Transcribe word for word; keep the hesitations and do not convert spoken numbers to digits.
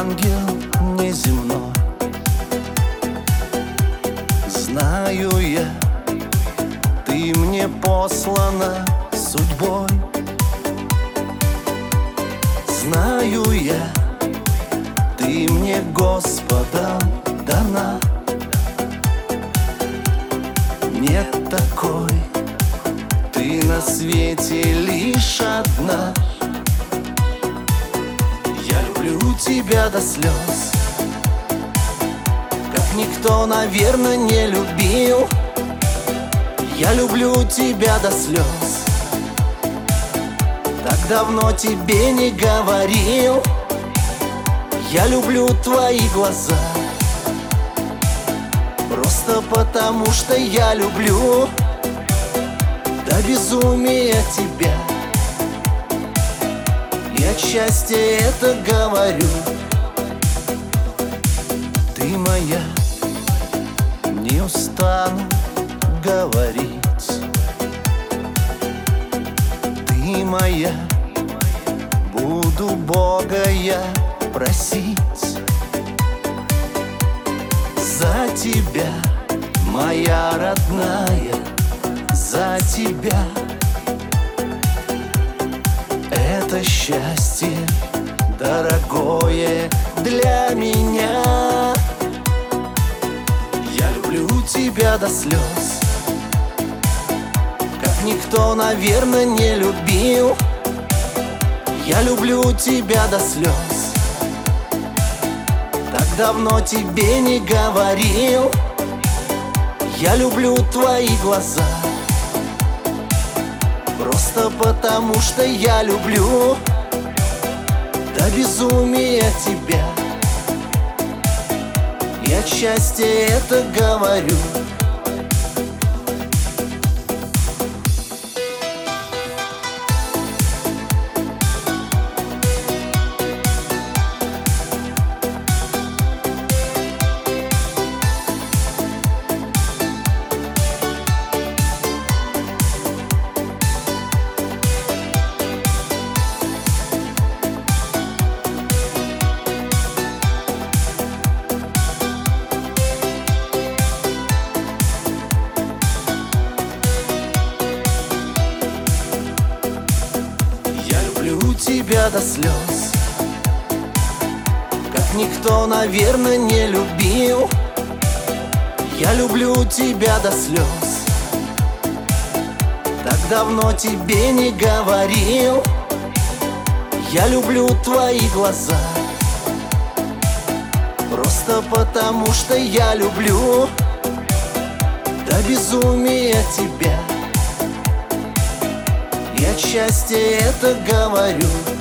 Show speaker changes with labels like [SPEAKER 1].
[SPEAKER 1] ангел неземной. Знаю я, ты мне послана судьбой. Знаю я, ты мне Господом дана. Нет такой, ты на свете лишь одна. Я люблю тебя до слез, как никто, наверное, не любил. Я люблю тебя до слез, так давно тебе не говорил. Я люблю твои глаза, просто потому что я люблю до безумия тебя. И от счастья это говорю. Ты моя, не устану говорить. Ты моя, буду Бога я просить за тебя, моя родная, за тебя. Это счастье дорогое для меня. Я люблю тебя до слез, как никто, наверное, не любил. Я люблю тебя до слез, так давно тебе не говорил. Я люблю твои глаза, просто потому что я люблю до безумия тебя. И от счастья это говорю. Тебя до слез, как никто, наверное, не любил. Я люблю тебя до слез, так давно тебе не говорил. Я люблю твои глаза, просто потому что я люблю до безумия тебя. И от счастья это говорю.